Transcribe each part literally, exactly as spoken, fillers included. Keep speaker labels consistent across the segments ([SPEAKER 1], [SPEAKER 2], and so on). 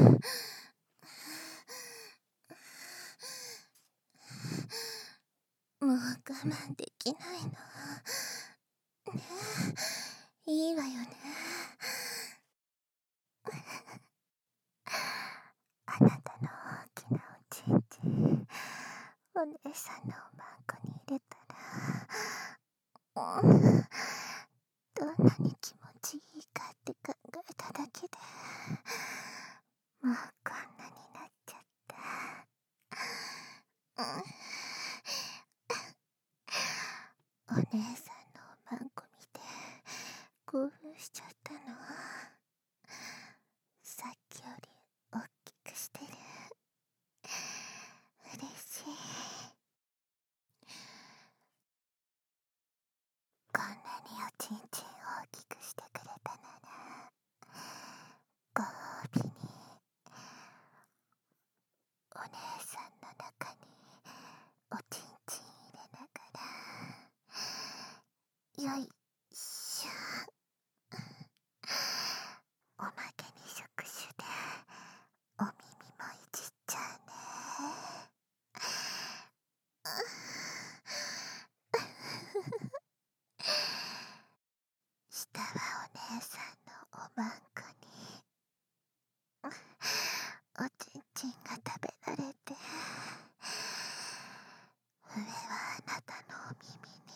[SPEAKER 1] もう我慢できないの。ねえ、いいわよね。あなたの大きなおちんちん、お姉さんのおまんこに入れたら、うん、どんなに気持ちいいかって考えただけで、もうこんなになっちゃった。うん、お姉さんのおまんこ見て興奮しちゃったの。さっきより大きくしてる。嬉しい。こんなにおちんちん大きくしてくれたなら、ご褒美にお姉さんの中におちんちん入れながら、よいしょ、おまけに触手でお耳もいじっちゃうね。下はお姉さんのおまんこにおちんちんが食べられて、上はあなたのお耳に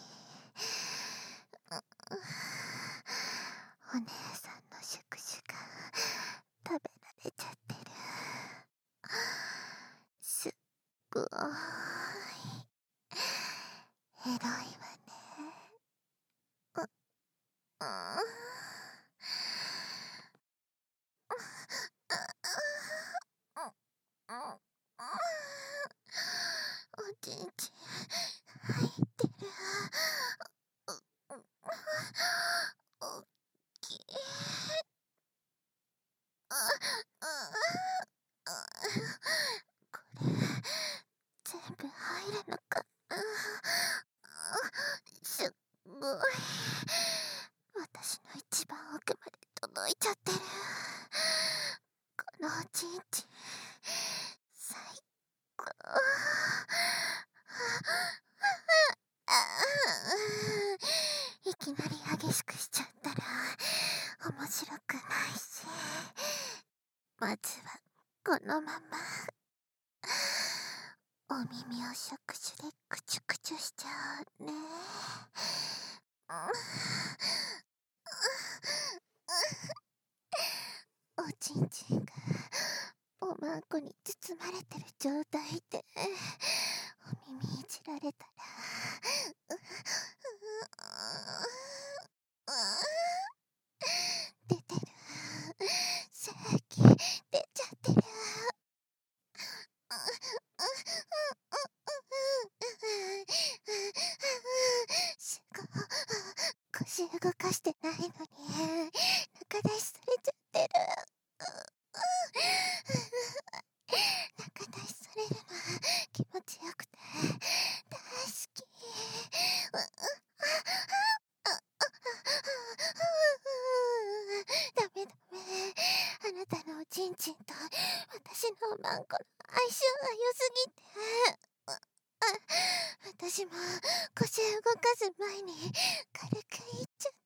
[SPEAKER 1] お姉さんの触手が食べられちゃってる。すっごーいエロいわね。う、うんおちんちん入ってる。おっきい。これ全部入るのかな。すっごい、私の一番奥まで届いちゃってる。このおちんちん最高。いきなり激しくしちゃったら面白くないし、まずはこのままお耳を触手でクチュクチュしちゃうね。おちんちんがおまんこに包まれてる状態でお耳いじられたら、出てる。さっき出ちゃってる。すごい、腰動かしてないのに中出しされちゃってる。中出しされるの気持ちよくて大好き。ダメダメ、あなたのおちんちんと私のおまんこの相性が良すぎて、私も腰動かす前に軽くいっちゃった。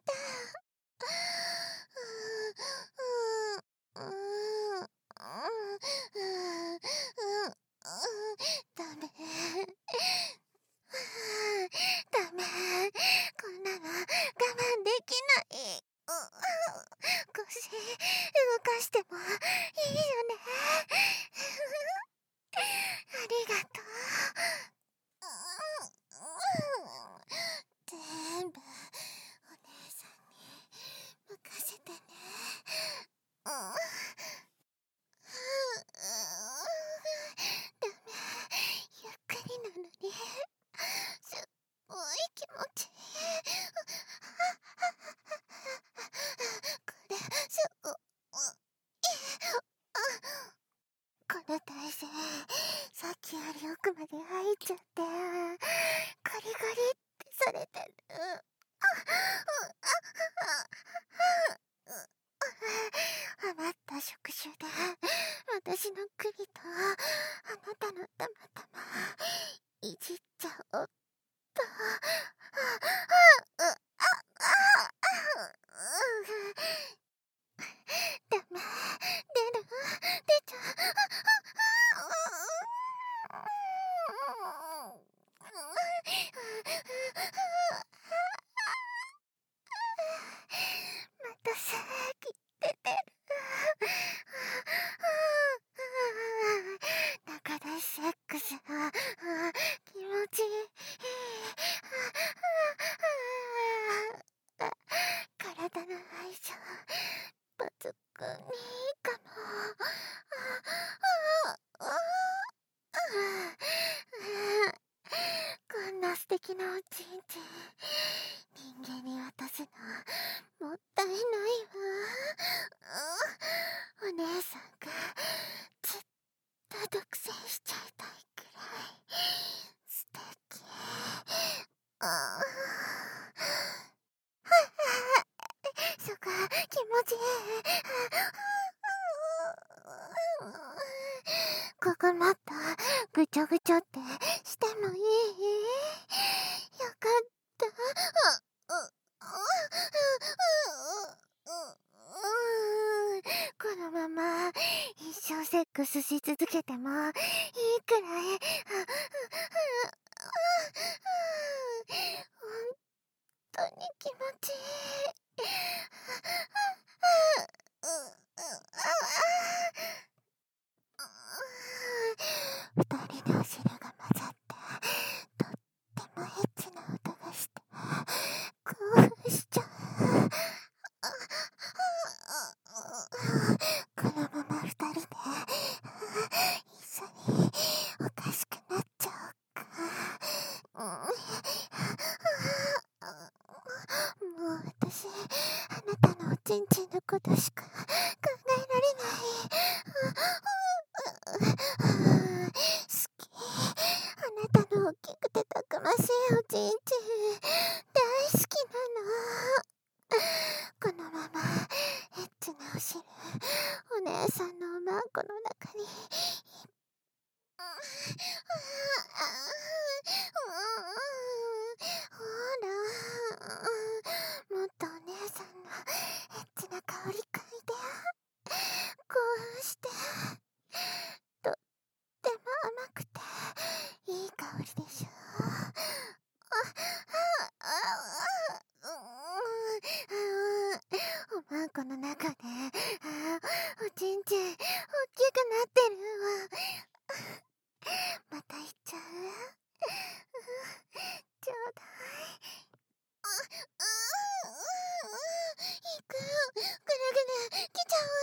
[SPEAKER 1] ダメダメ、こんなの我慢できない。腰動かしてもいいよね。ありがとう。全部お姉さんに任せてね。ダメ、ゆっくりなのにすっごい気持ちいい。これすごい、この体勢さっきより奥まで入っちゃって、ゴリゴリってされてる。余った触手で私の首とあなたのたまたまいじっちゃおっと。ダメ、出る、出ちゃまた正気出てる。中出しセックス、気持ちいい。体の相性抜群にいいかも。こんな素敵なおちんちん人間に渡すのもったいないわ。お姉さんがずっと独占しちゃいたいくらい素敵。あそっか、気持ちいい。ここもっとぐちょぐちょってしてもいい？よかった。このまま一生セックスし続けてもいいくらい本当に気持ちいい。二人のお尻が混ざってとってもエッチな音がして興奮しちゃう。このまま二人で一緒におかしくなっちゃおうか。もう私あなたのおちんちんのことしか考えられない。好き。あなたの大きくてたくましいおちんちん大好きなの。このままエッチなお汁お姉さんのおまんこの中にほら、もっとお姉さんのエッチな香り嗅いで興奮して。とっても甘くていい香りでしょ。おまんこの中でおちんちん大きくなってるわ。また行っちゃう？ちょうだい。行くよ。ぐるぐる来ちゃう。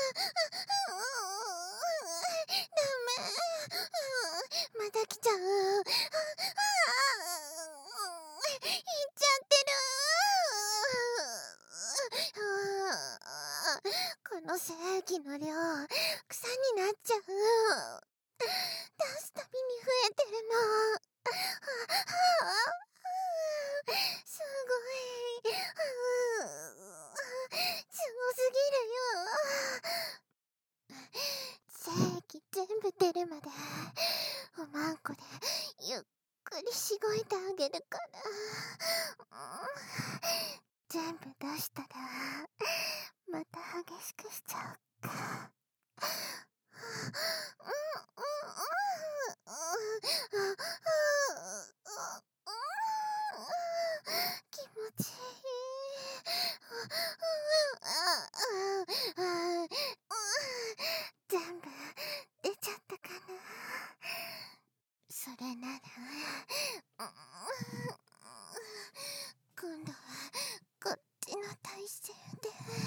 [SPEAKER 1] ダメ。また来ちゃう。行っちゃってる。この精液の量草になっちゃう。出すたびに増えてるの。すごい。すごすぎるよ。精液全部出るまでおまんこでゆっくりしごいてあげるから。全部出したらまた激しくしちゃおっか。気持ちいい。全部出ちゃったかな。それなら今度はこっちの体勢で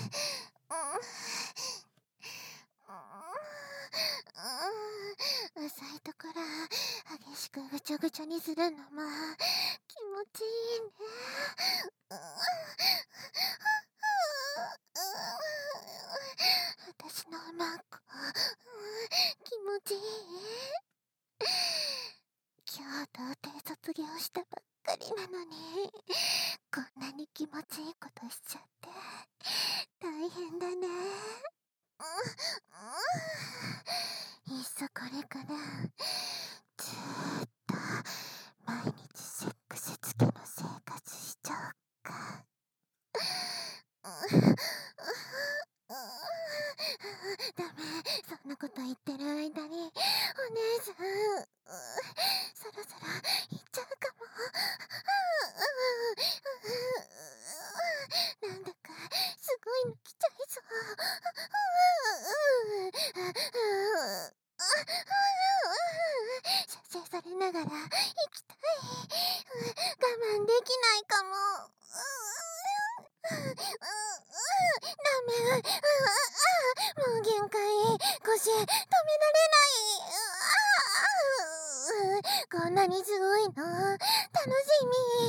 [SPEAKER 1] 浅いところ激しくぐちょぐちょにするのも気持ちいいね。私のおまんこ気持ちいい。今日童貞卒業したばっかりなのにこんなに気持ちいいことしちゃって大変だね。 からずーっと毎日セックスつきの生活しちゃおっか。ダメ、そんなこと言ってる間にお姉さんそろそろ行っちゃうかも。なんだかすごいの来ちゃいそう。射精されながら行きたい。我慢できないかも。ダメ。もう限界。腰止められない。こんなにすごいの楽しみ。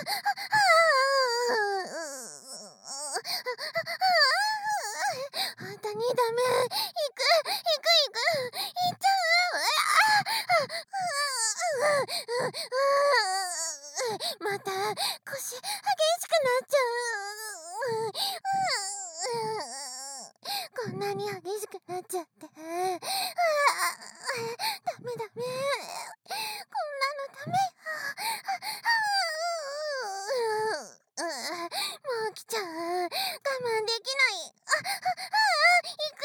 [SPEAKER 1] 本当にダメ。行く行く行く行っちゃう。また腰激しくなっちゃう。こんなに激しくなっちゃって。ダメダメ。こんなのダメよ。もう来ちゃう。我慢できない。あ、あ、あ、行く。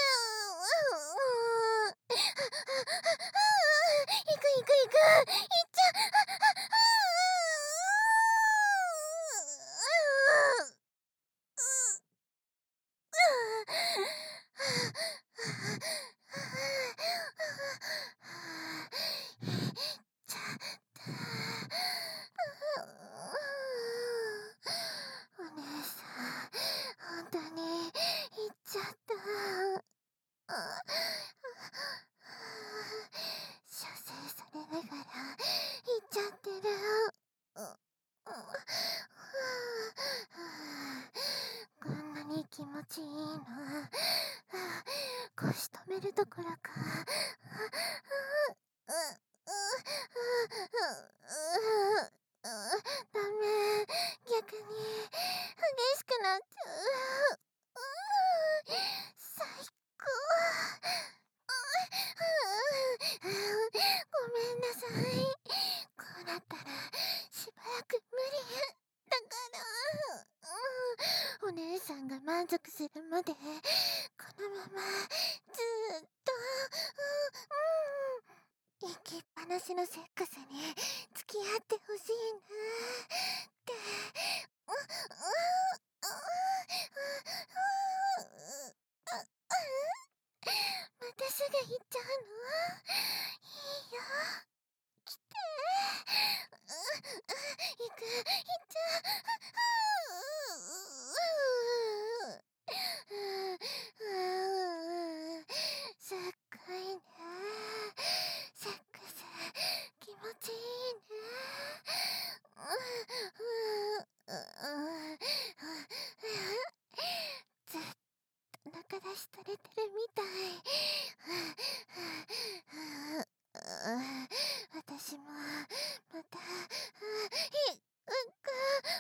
[SPEAKER 1] 行く行く行く。行っちゃお姉さん、本当に行っちゃった。射精されながら行っちゃってる。こんなに気持ちいいの。腰止めるどころか。ダメ。逆に激しくなっちゃう。最高。ごめんなさい。こうなったらしばらく無理だから。お姉さんが満足するまでこのままずーっと行きっぱなしのセックスに付き合ってほしいなってまたすぐ行っちゃうの？いいよ、来て。行く、行っちゃう。すっごいね。セックス気持ちいいね。ずっと中出しされてるみたい。私もまた行く。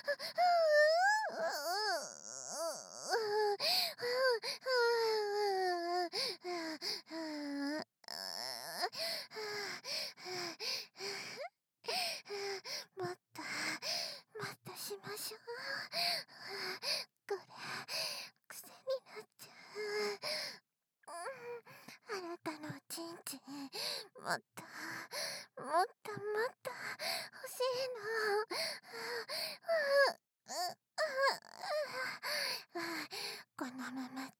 [SPEAKER 1] もっともっとしましょう。これ癖になっちゃう。あなたのおちんちんもっともっともっと欲しいの。このまま